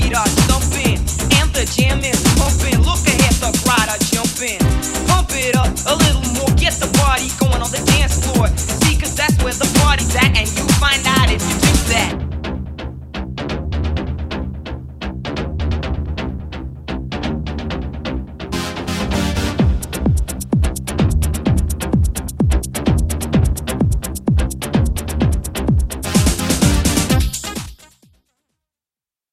feet are thumping and the jam is pumping. Look ahead, the crowd are jumping. Pump it up a little more, get the